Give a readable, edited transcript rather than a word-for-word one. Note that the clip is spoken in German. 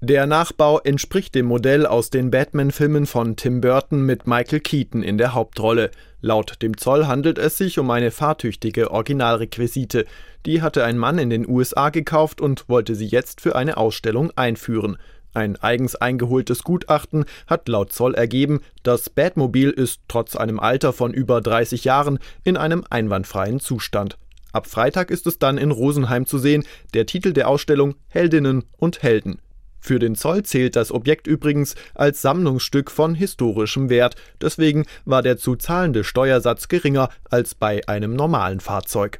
Der Nachbau entspricht dem Modell aus den Batman-Filmen von Tim Burton mit Michael Keaton in der Hauptrolle. Laut dem Zoll handelt es sich um eine fahrtüchtige Originalrequisite. Die hatte ein Mann in den USA gekauft und wollte sie jetzt für eine Ausstellung einführen. Ein eigens eingeholtes Gutachten hat laut Zoll ergeben, das Batmobil ist trotz einem Alter von über 30 Jahren in einem einwandfreien Zustand. Ab Freitag ist es dann in Rosenheim zu sehen, der Titel der Ausstellung Heldinnen und Helden. Für den Zoll zählt das Objekt übrigens als Sammlungsstück von historischem Wert, deswegen war der zu zahlende Steuersatz geringer als bei einem normalen Fahrzeug.